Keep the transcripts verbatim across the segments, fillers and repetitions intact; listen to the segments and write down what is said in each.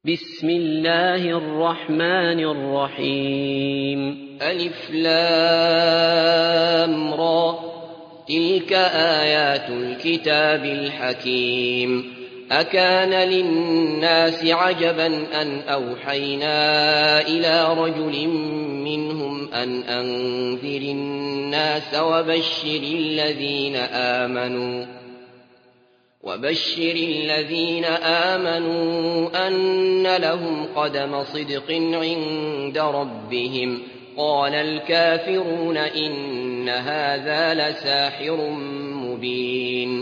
بسم الله الرحمن الرحيم ألف لام را تلك آيات الكتاب الحكيم أكان للناس عجبا أن أوحينا إلى رجل منهم أن أنذر الناس وبشر الذين آمنوا وبشر الذين آمنوا أن لهم قدم صدق عند ربهم قال الكافرون إن هذا لساحر مبين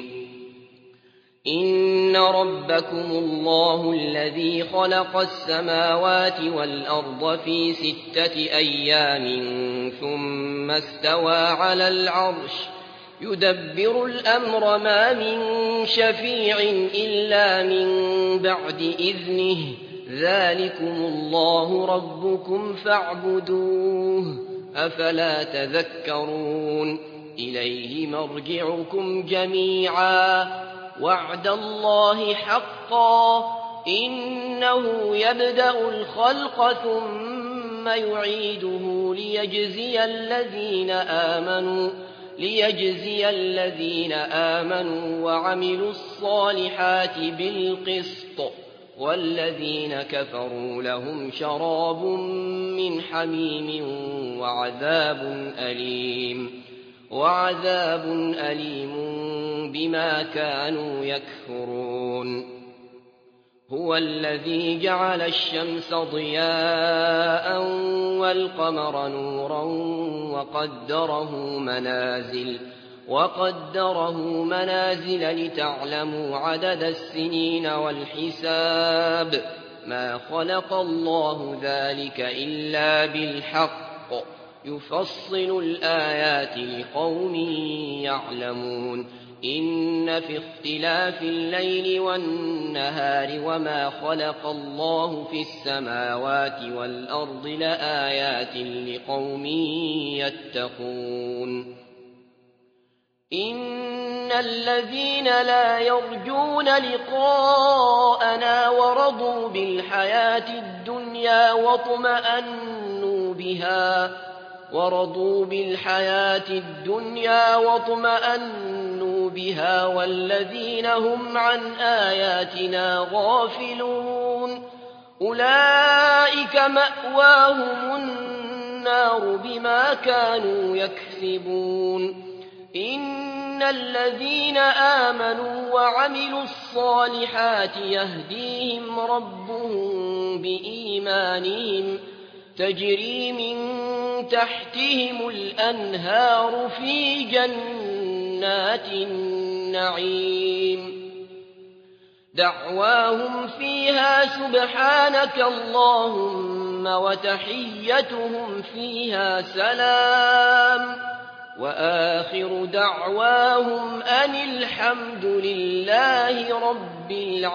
إن ربكم الله الذي خلق السماوات والأرض في ستة أيام ثم استوى على العرش يدبر الأمر ما من شفيع إلا من بعد إذنه ذلكم الله ربكم فاعبدوه أفلا تذكرون إليه مرجعكم جميعا وعد الله حقا إنه يبدأ الخلق ثم يعيده ليجزي الذين آمنوا ليجزي الذين آمنوا وعملوا الصالحات بالقسط والذين كفروا لهم شراب من حميم وعذاب أليم وعذاب أليم بما كانوا يكفرون هو الذي جعل الشمس ضياء والقمر نورا وقدره منازل وقدره منازل لتعلموا عدد السنين والحساب ما خلق الله ذلك إلا بالحق يفصل الآيات لقوم يعلمون إن في اختلاف الليل والنهار وما خلق الله في السماوات والأرض لآيات لقوم يتقون إن الذين لا يرجون لقاءنا ورضوا بالحياة الدنيا واطمأنوا بها ورضوا بالحياة الدنيا واطمأنوا بها والذين هم عن آياتنا غافلون أولئك مأواهم النار بما كانوا يكسبون إن الذين آمنوا وعملوا الصالحات يهديهم ربهم بإيمانهم تجري من تحتهم الأنهار في جنات النعيم دعواهم فيها سبحانك اللهم وتحيتهم فيها سلام وآخر دعواهم أن الحمد لله رب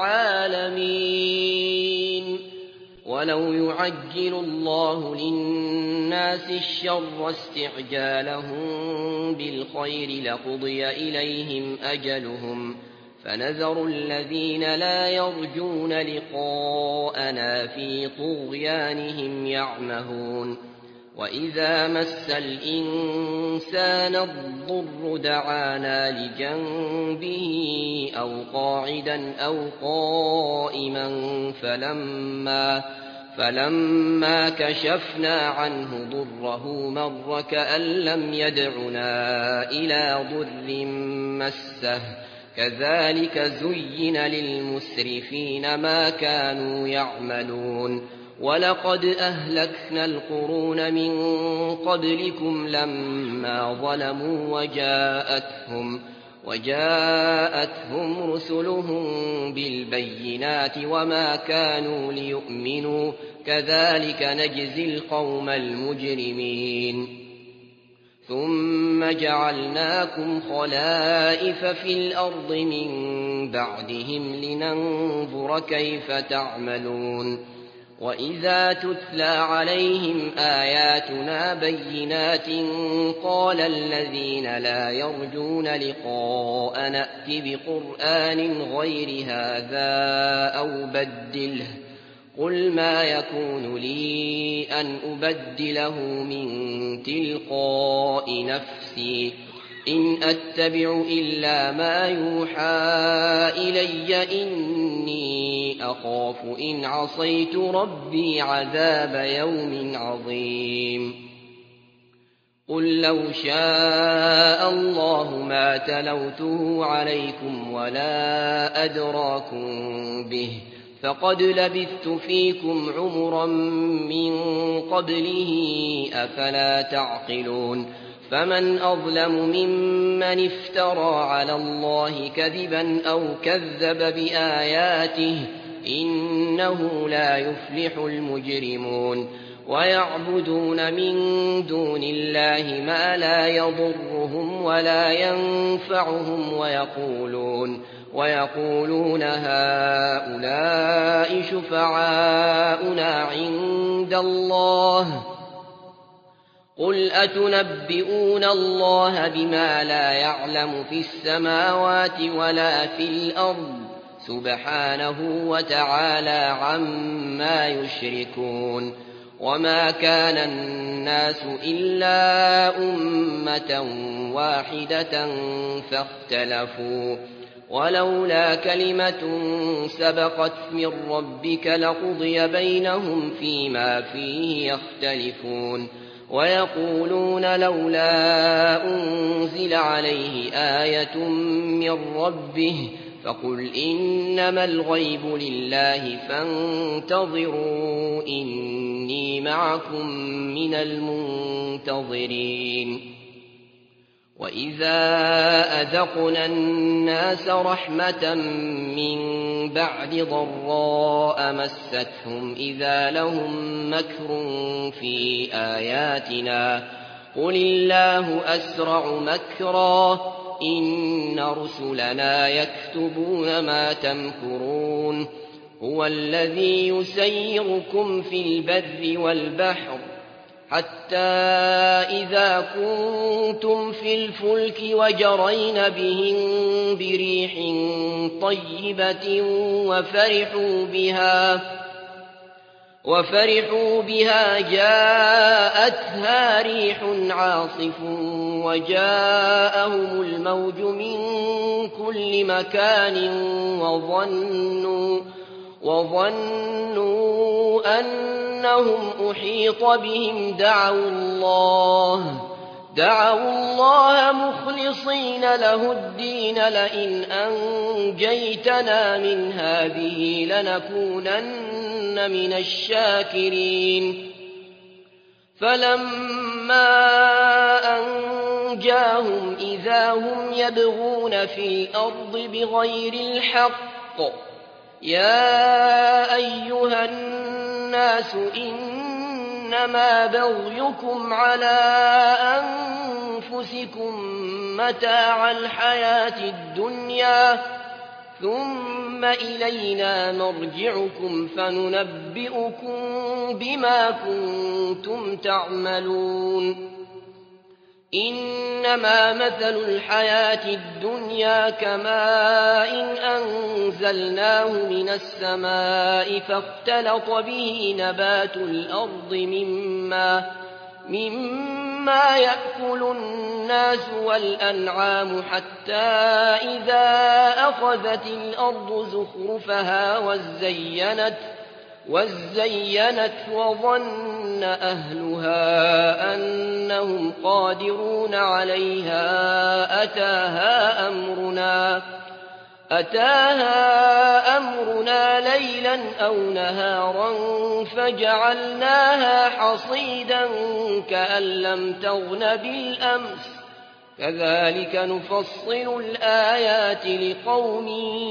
العالمين ولو يعجل الله للناس الشر استعجالهم بالخير لقضي إليهم أجلهم فنذر الذين لا يرجون لقاءنا في طغيانهم يعمهون وإذا مس الإنسان الضر دعانا لجنبه أو قاعدا أو قائما فلما, فلما كشفنا عنه ضره مر كأن لم يدعنا إلى ضر مسه كذلك زين للمسرفين ما كانوا يعملون ولقد أهلكنا القرون من قبلكم لما ظلموا وجاءتهم, وجاءتهم رسلهم بالبينات وما كانوا ليؤمنوا كذلك نجزي القوم المجرمين ثم جعلناكم خلائف في الأرض من بعدهم لننظر كيف تعملون وإذا تتلى عليهم آياتنا بينات قال الذين لا يرجون لقاء نأت بقرآن غير هذا أو بدله قل ما يكون لي أن أبدله من تلقاء نفسي إن أتبع إلا ما يوحى إلي إني أخاف إن عصيت ربي عذاب يوم عظيم قل لو شاء الله ما تلوته عليكم ولا أدراكم به فقد لبثت فيكم عمرا من قبله أفلا تعقلون فمن أظلم ممن افترى على الله كذبا أو كذب بآياته إنه لا يفلح المجرمون ويعبدون من دون الله ما لا يضرهم ولا ينفعهم ويقولون ويقولون هؤلاء شفعاؤنا عند الله قل أتنبئون الله بما لا يعلم في السماوات ولا في الأرض سبحانه وتعالى عما يشركون وما كان الناس إلا أمة واحدة فاختلفوا ولولا كلمة سبقت من ربك لقضي بينهم فيما فيه يختلفون ويقولون لولا أنزل عليه آية من ربه فقل إنما الغيب لله فانتظروا إني معكم من المنتظرين وإذا أذقنا الناس رحمة من بعد ضراء مستهم إذا لهم مكر في آياتنا قل الله أسرع مكرا إن رسلنا يكتبون ما تمكرون هو الذي يسيركم في البر والبحر حتى إذا كنتم في الفلك وجرين بهم بريح طيبة وفرحوا بها وفرحوا بها جاءتها ريح عاصف وجاءهم الموج من كل مكان وظنوا وظنوا أنهم أحيط بهم دعوا الله دعوا الله مخلصين له الدين لئن أنجيتنا من هذه لنكونن من الشاكرين فلما أنجاهم إذا هم يبغون في الأرض بغير الحق يا أيها الناس إنما بغيكم على أنفسكم متاع الحياة الدنيا ثم إلينا مرجعكم فننبئكم بما كنتم تعملون إنما مثل الحياة الدنيا كماء إن أنزلناه من السماء فاختلط به نبات الأرض مما, مما يأكل الناس والأنعام حتى إذا أخذت الأرض زخرفها وزينت وزينت وظن أهلها أنهم قادرون عليها أتاها أمرنا أتاها أمرنا ليلا أو نهارا فجعلناها حصيدا كأن لم تغن بالأمس كذلك نفصل الآيات لقوم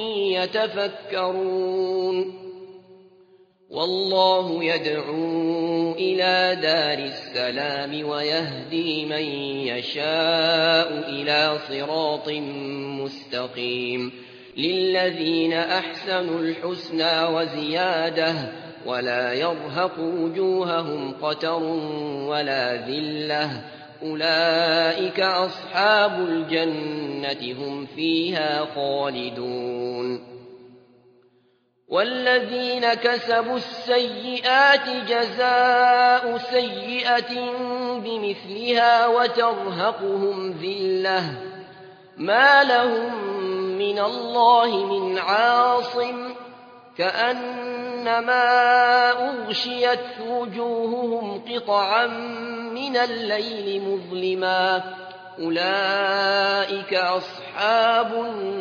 يتفكرون والله يدعو إلى دار السلام ويهدي من يشاء إلى صراط مستقيم للذين أحسنوا الحسنى وزيادة ولا يرهق وجوههم قتر ولا ذلة أولئك أصحاب الجنة هم فيها خالدون والذين كسبوا السيئات جزاء سيئة بمثلها وترهقهم ذلة ما لهم من الله من عاصم كأنما أغشيت وجوههم قطعا من الليل مظلما أولئك أصحاب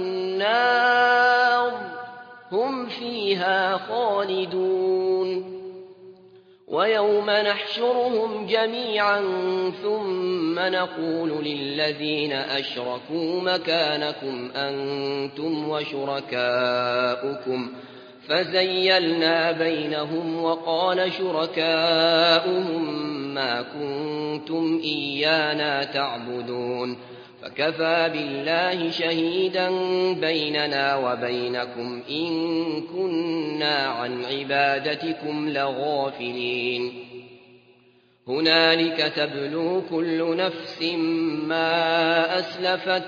النار هم فيها خالدون ويوم نحشرهم جميعا ثم نقول للذين أشركوا مكانكم أنتم وشركاؤكم فزيلنا بينهم وقال شركاؤهم ما كنتم إيانا تعبدون فكفى بالله شهيدا بيننا وبينكم إن كنا عن عبادتكم لغافلين هنالك تبلو كل نفس ما أسلفت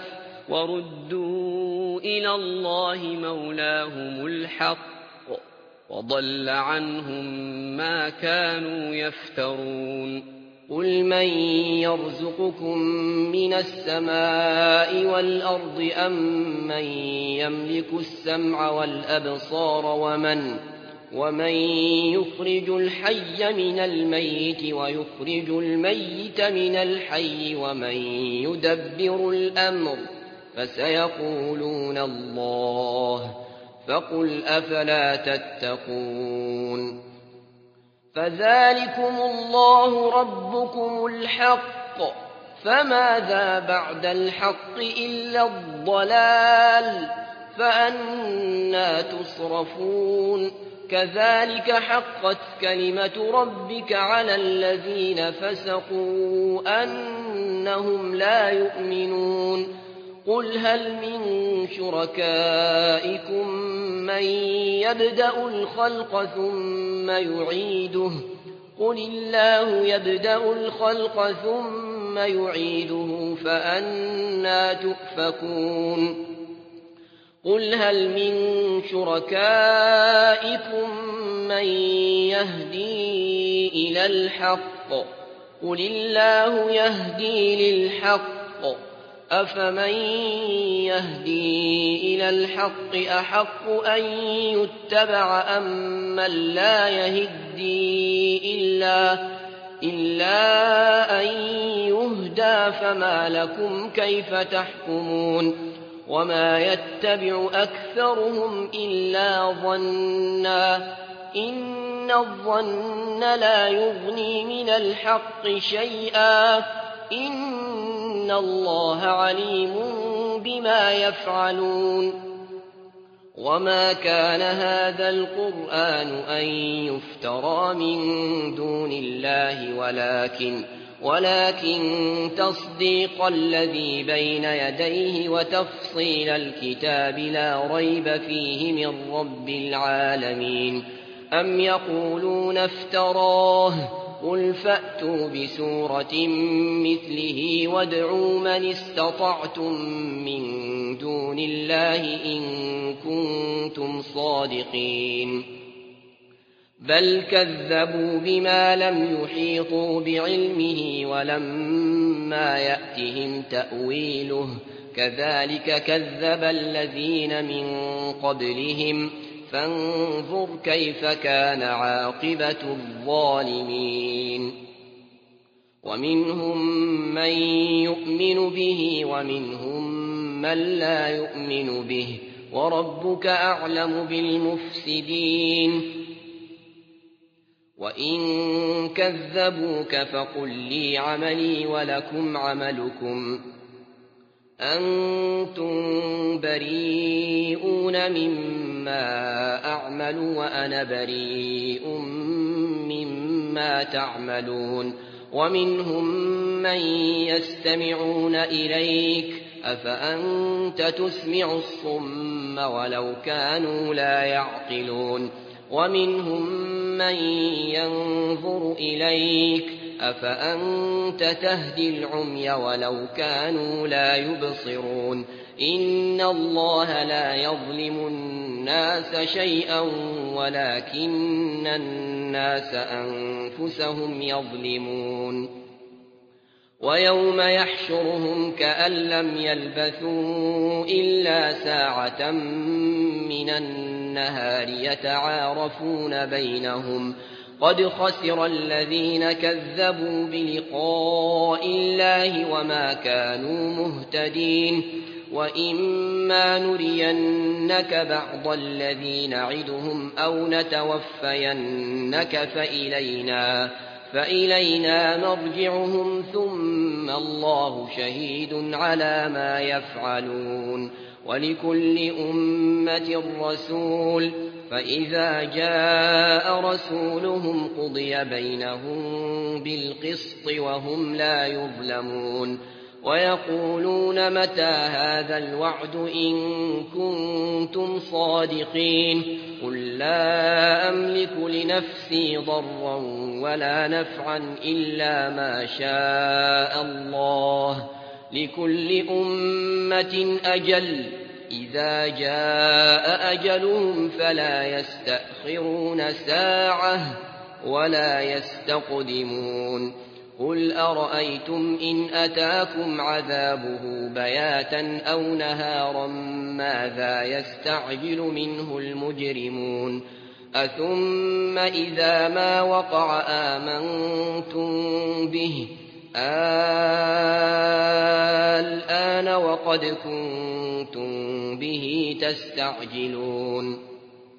وردوا إلى الله مولاهم الحق وضل عنهم ما كانوا يفترون قل من يرزقكم من السماء والأرض أم من يملك السمع والأبصار ومن ومن يخرج الحي من الميت ويخرج الميت من الحي ومن يدبر الأمر فسيقولون الله فقل أفلا تتقون فذلكم الله ربكم الحق فماذا بعد الحق إلا الضلال فأنى تصرفون كذلك حقت كلمة ربك على الذين فسقوا أنهم لا يؤمنون قل هل من شركائكم من يبدأ الخلق ثم يعيده قل الله يبدأ الخلق ثم يعيده فأنى تؤفكون قل هل من شركائكم من يهدي إلى الحق قل الله يهدي للحق أفمن يهدي إلى الحق أحق أن يتبع أم من لا يهدي إلا, إلا أن يهدى فما لكم كيف تحكمون وما يتبع أكثرهم إلا ظنا إن الظن لا يغني من الحق شيئا إن الله عليم بما يفعلون وما كان هذا القرآن أن يفترى من دون الله ولكن ولكن تصديق الذي بين يديه وتفصيل الكتاب لا ريب فيه من رب العالمين أم يقولون افتراه قل فأتوا بسورة مثله وادعوا من استطعتم من دون الله إن كنتم صادقين بل كذبوا بما لم يحيطوا بعلمه ولما يأتهم تأويله كذلك كذب الذين من قبلهم فانظر كيف كان عاقبة الظالمين ومنهم من يؤمن به ومنهم من لا يؤمن به وربك أعلم بالمفسدين وإن كذبوك فقل لي عملي ولكم عملكم أنتم بريئون مما أعمل وأنا بريء مما تعملون ومنهم من يستمعون إليك أفأنت تسمع الصم ولو كانوا لا يعقلون ومنهم من ينظر إليك أفأنت تهدي العمي ولو كانوا لا يبصرون إن الله لا يظلم الناس شيئا ولكن الناس أنفسهم يظلمون ويوم يحشرهم كأن لم يلبثوا إلا ساعة من النهار يتعارفون بينهم قد خسر الذين كذبوا بلقاء الله وما كانوا مهتدين وإما نرينك بعض الذي نعدهم أو نتوفينك فإلينا فإلينا مرجعهم ثم الله شهيد على ما يفعلون ولكل أمة رسول فإذا جاء رسولهم قضي بينهم بالقسط وهم لا يظلمون ويقولون متى هذا الوعد إن كنتم صادقين قل لا أملك لنفسي ضرا ولا نفعا إلا ما شاء الله لكل أمة أجل إذا جاء أجلهم فلا يستأخرون ساعة ولا يستقدمون قل أرأيتم إن أتاكم عذابه بياتا أو نهارا ماذا يستعجل منه المجرمون أثم إذا ما وقع آمنتم به الآن وقد كنتم به تستعجلون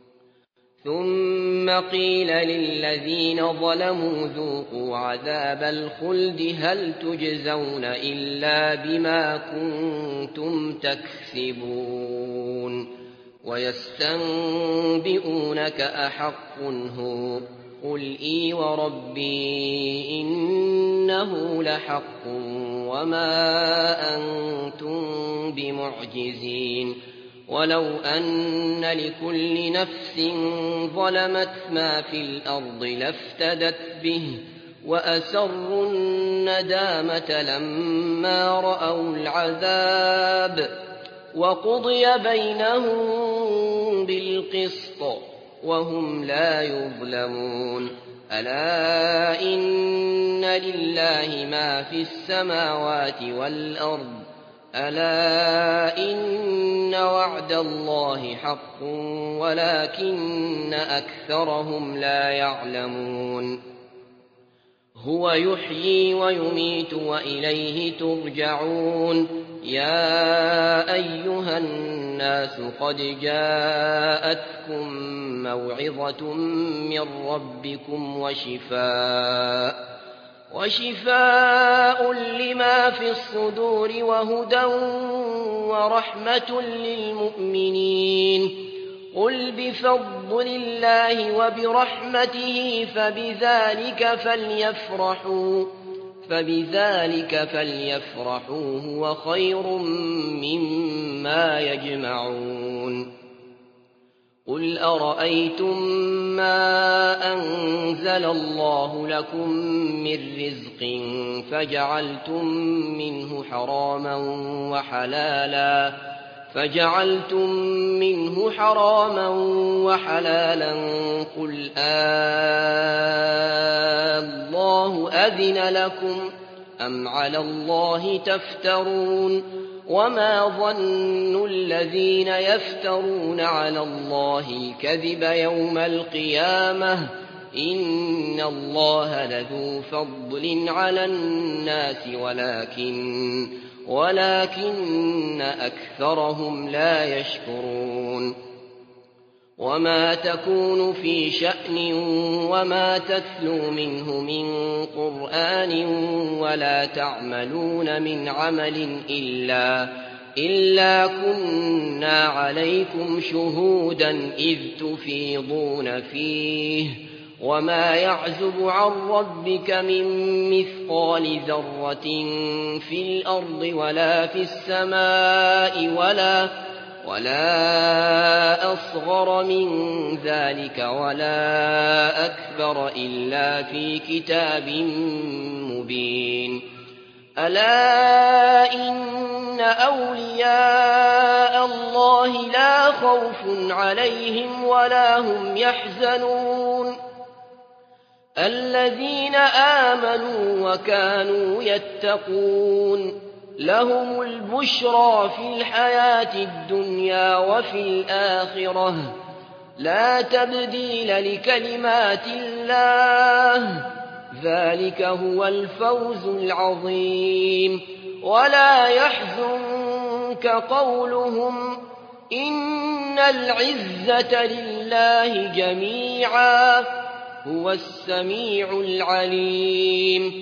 ثم قيل للذين ظلموا ذوقوا عذاب الخلد هل تجزون إلا بما كنتم تكسبون ويستنبئونك أحق هو قل إي وربي إنه لحق وما أنتم بمعجزين ولو أن لكل نفس ظلمت ما في الأرض لافتدت به وأسروا الندامة لما رأوا العذاب وقضي بينهم بالقسط وهم لا يظلمون ألا إن لله ما في السماوات والأرض ألا إن وعد الله حق ولكن أكثرهم لا يعلمون هو يحيي ويميت وإليه ترجعون يا أيها الناس قد جاءتكم موعظة من ربكم وشفاء وشفاء لما في الصدور وهدى ورحمة للمؤمنين قل بفضل الله وبرحمته فبذلك فليفرحوا فبذلك فليفرحوا هو خير مما يجمعون قل أرأيتم ما أنزل الله لكم من رزق فجعلتم منه حراما وحلالا فجعلتم منه حراما وحلالا قل الله أذن لكم أم على الله تفترون وما ظن الذين يفترون على الله الكذب يوم القيامة إن الله لذو فضل على الناس ولكن ولكن أكثرهم لا يشكرون وما تكون في شأن وما تتلو منه من قرآن ولا تعملون من عمل إلا إلا كنا عليكم شهودا إذ تفيضون فيه وما يعزب عن ربك من مثقال ذرة في الأرض ولا في السماء ولا ولا أصغر من ذلك ولا أكبر إلا في كتاب مبين ألا إن أولياء الله لا خوف عليهم ولا هم يحزنون الذين آمنوا وكانوا يتقون لهم البشرى في الحياة الدنيا وفي الآخرة لا تبديل لكلمات الله ذلك هو الفوز العظيم ولا يحزنك قولهم إن العزة لله جميعا هو السميع العليم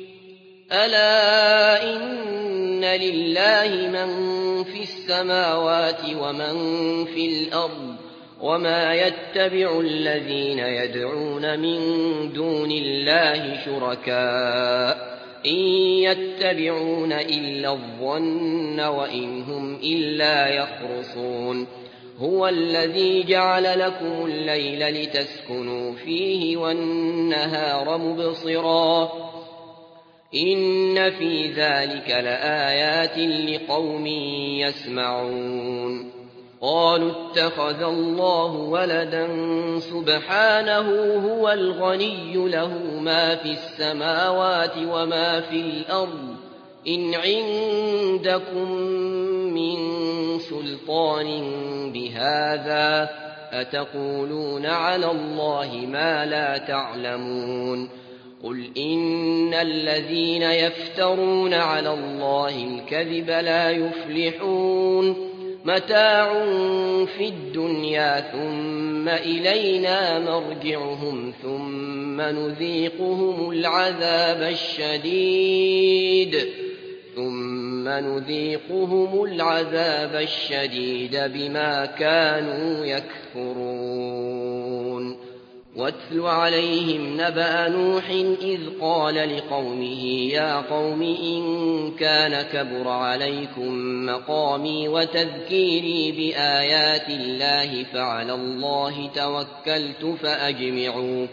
ألا إن لله من في السماوات ومن في الأرض وما يتبع الذين يدعون من دون الله شركاء إن يتبعون إلا الظن وإن هم إلا يخرصون هو الذي جعل لكم الليل لتسكنوا فيه والنهار مبصرا إن في ذلك لآيات لقوم يسمعون قالوا اتخذ الله ولدا سبحانه هو الغني له ما في السماوات وما في الأرض إن عندكم من سلطان بهذا أتقولون على الله ما لا تعلمون قل إن الذين يفترون على الله الكذب لا يفلحون متاع في الدنيا ثم إلينا مرجعهم ثم نذيقهم العذاب الشديد ثم نذيقهم العذاب الشديد بما كانوا يكفرون واتل عليهم نبأ نوح إذ قال لقومه يا قوم إن كان كبر عليكم مقامي وتذكيري بآيات الله فعلى الله توكلت فأجمعوا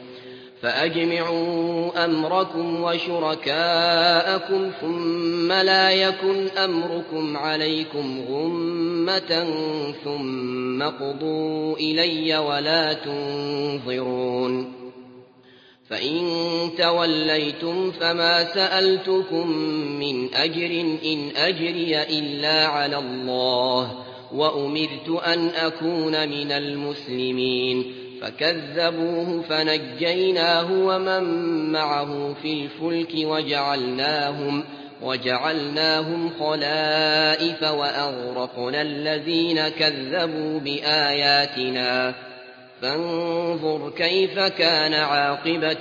فأجمعوا أمركم وشركاءكم ثم لا يكن أمركم عليكم غمة ثم قضوا إلي ولا تنظرون فإن توليتم فما سألتكم من أجر إن أجري إلا على الله وأمرت أن أكون من المسلمين فكذبوه فنجيناه ومن معه في الفلك وجعلناهم, وجعلناهم خلائف وأغرقنا الذين كذبوا بآياتنا فانظر كيف كان عاقبة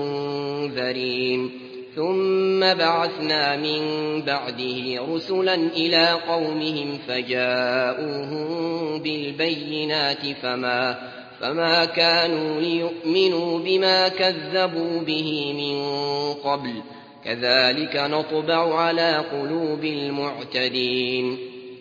المنذرين ثم بعثنا من بعده رسلا إلى قومهم فجاءوهم بالبينات فما فما كانوا ليؤمنوا بما كذبوا به من قبل كذلك نطبع على قلوب المعتدين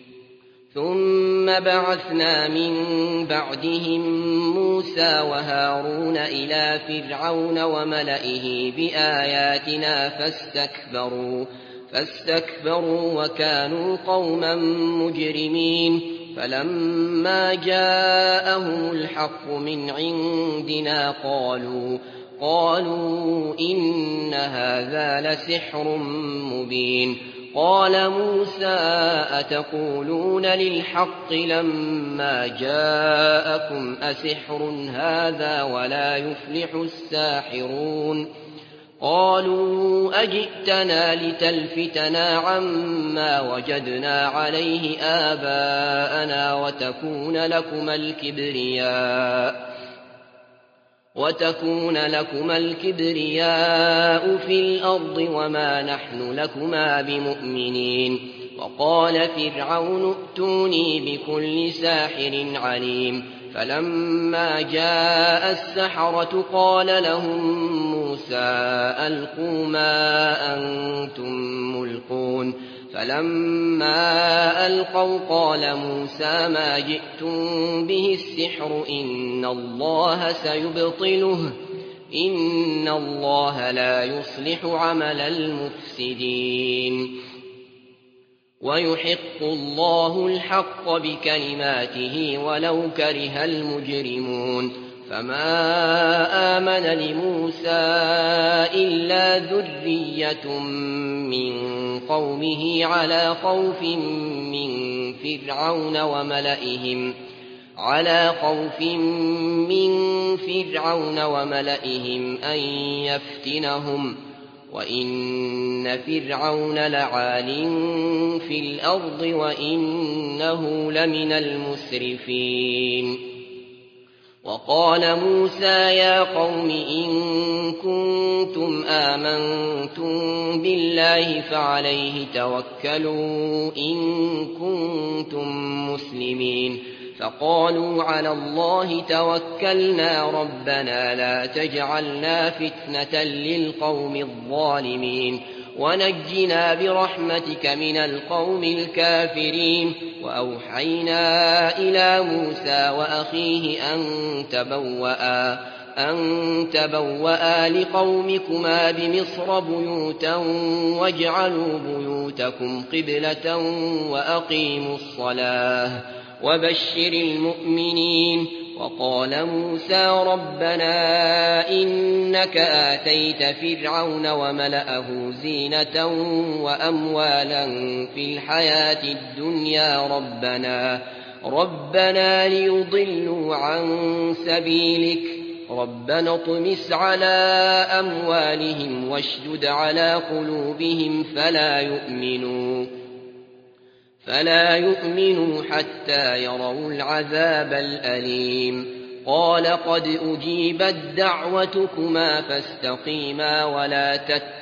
ثم بعثنا من بعدهم موسى وهارون إلى فرعون وملئه بآياتنا فاستكبروا فاستكبروا وكانوا قوما مجرمين فلما جاءهم الحق من عندنا قالوا قالوا إن هذا لسحر مبين قال موسى أتقولون للحق لما جاءكم أسحر هذا ولا يفلح الساحرون قالوا أجئتنا لتلفتنا عما وجدنا عليه آباءنا وتكون لكما الكبرياء وتكون لكما الكبرياء في الأرض وما نحن لكما بمؤمنين وقال فرعون ائتوني بكل ساحر عليم فلما جاء السحرة قال لهم موسى ألقوا ما أنتم ملقون فلما ألقوا قال موسى ما جئتم به السحر إن الله سيبطله إن الله لا يصلح عمل المفسدين ويحق الله الحق بكلماته ولو كره المجرمون فما آمن لموسى إلا ذرية من قومه على خوف من فرعون وملئهم على خوف من فرعون وملئهم أن يفتنهم وإن فرعون لعال في الأرض وإنه لمن المسرفين وقال موسى يا قوم إن كنتم آمنتم بالله فعليه توكلوا إن كنتم مسلمين فقالوا على الله توكلنا ربنا لا تجعلنا فتنة للقوم الظالمين ونجنا برحمتك من القوم الكافرين وأوحينا إلى موسى وأخيه أن تبوأ أن تبوأ لقومكما بمصر بيوتا واجعلوا بيوتكم قبلة وأقيموا الصلاة وبشر المؤمنين وقال موسى ربنا إنك آتيت فرعون وملأه زينة وأموالا في الحياة الدنيا ربنا ربنا ليضلوا عن سبيلك ربنا اطمس على أموالهم واشدد على قلوبهم فلا يؤمنوا فلا يؤمنوا حتى يروا العذاب الأليم قال قد أجيبت دعوتكما فاستقيما ولا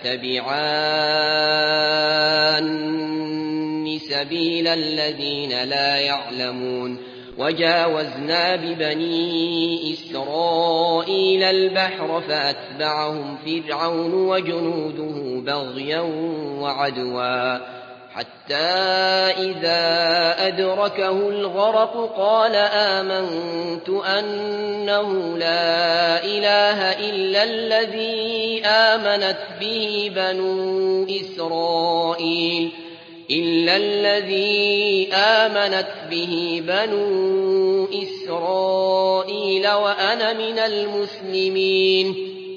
تتبعان سبيل الذين لا يعلمون وجاوزنا ببني إسرائيل البحر فأتبعهم فرعون وجنوده بغيا وعدوا حتى إذا أدركه الغرق قال آمنت أنه لا إله إلا الذي آمنت به بنو إسرائيل إلا الذي آمنت به بنو إسرائيل وأنا من المسلمين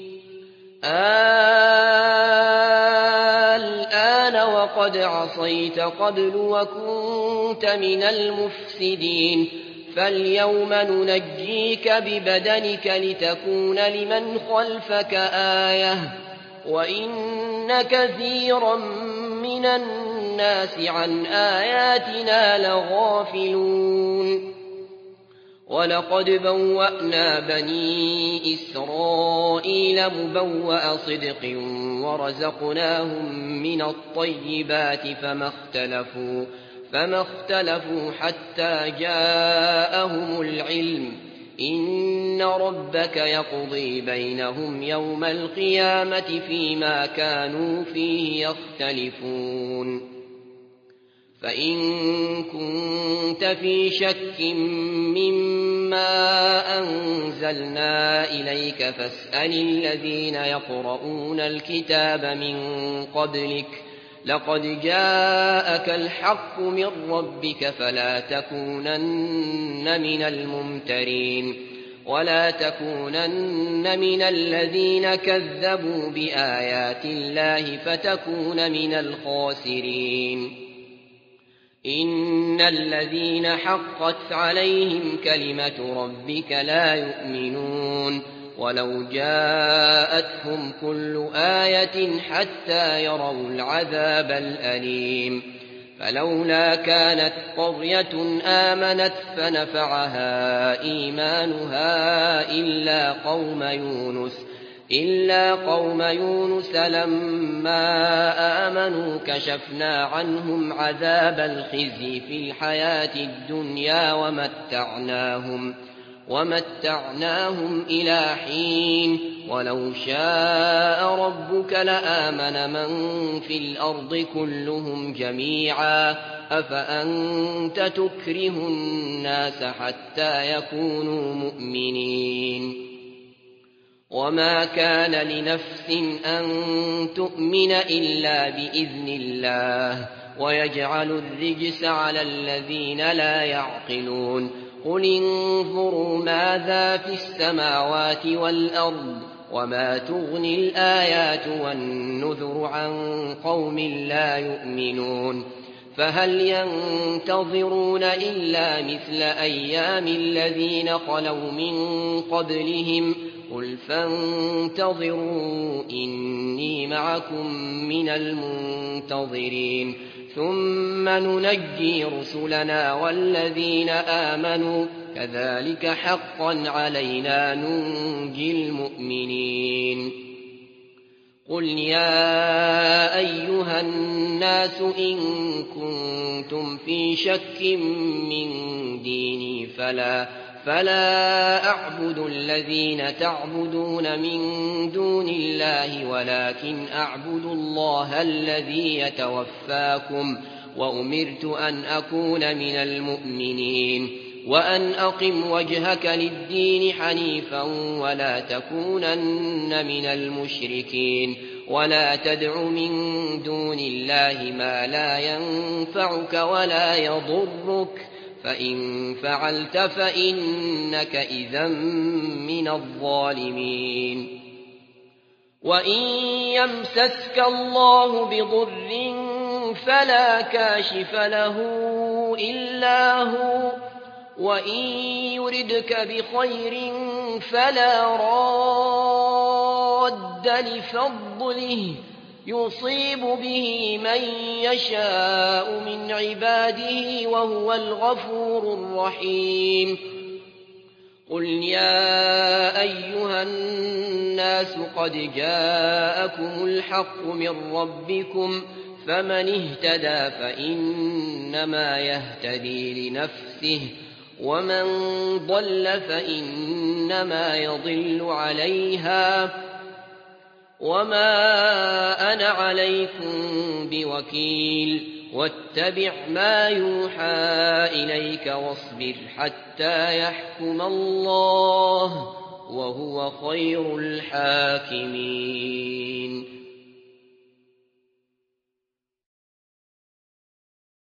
الآن وقد عصيت قبل وكنت من المفسدين فاليوم ننجيك ببدنك لتكون لمن خلفك آية وإن كثيرا من الناس عن آياتنا لغافلون ولقد بوأنا بني إسرائيل مبوأ صدق ورزقناهم من الطيبات فما اختلفوا فما اختلفوا حتى جاءهم العلم إن ربك يقضي بينهم يوم القيامة فيما كانوا فيه يختلفون فإن كنت في شك مما أنزلنا إليك فاسأل الذين يقرؤون الكتاب من قبلك لقد جاءك الحق من ربك فلا تكونن من الممترين ولا تكونن من الذين كذبوا بآيات الله فتكون من الخاسرين إن الذين حقت عليهم كلمة ربك لا يؤمنون ولو جاءتهم كل آية حتى يروا العذاب الأليم فلولا كانت قرية آمنت فنفعها إيمانها إلا قوم يونس إلا قوم يونس لما آمنوا كشفنا عنهم عذاب الخزي في الحياة الدنيا ومتعناهم ومتعناهم إلى حين ولو شاء ربك لآمن من في الأرض كلهم جميعا أفأنت تكره الناس حتى يكونوا مؤمنين وما كان لنفس أن تؤمن إلا بإذن الله ويجعل الرجس على الذين لا يعقلون قل انظروا ماذا في السماوات والأرض وما تغني الآيات والنذر عن قوم لا يؤمنون فهل ينتظرون إلا مثل أيام الذين خلوا من قبلهم قل فانتظروا إني معكم من المنتظرين ثم ننجي رسلنا والذين آمنوا كذلك حقا علينا ننجي المؤمنين قل يا أيها الناس إن كنتم في شك من ديني فلا فلا أعبد الذين تعبدون من دون الله ولكن أعبد الله الذي يتوفاكم وأمرت أن أكون من المؤمنين وأن أقم وجهك للدين حنيفا ولا تكونن من المشركين ولا تدع من دون الله ما لا ينفعك ولا يضرك فإن فعلت فإنك إذا من الظالمين وإن يمسسك الله بضر فلا كاشف له إلا هو وإن يردك بخير فلا راد لفضله يصيب به من يشاء من عباده وهو الغفور الرحيم قل يا أيها الناس قد جاءكم الحق من ربكم فمن اهتدى فإنما يهتدي لنفسه ومن ضل فإنما يضل عليها وما أنا عليكم بوكيل واتبع ما يوحى إليك واصبر حتى يحكم الله وهو خير الحاكمين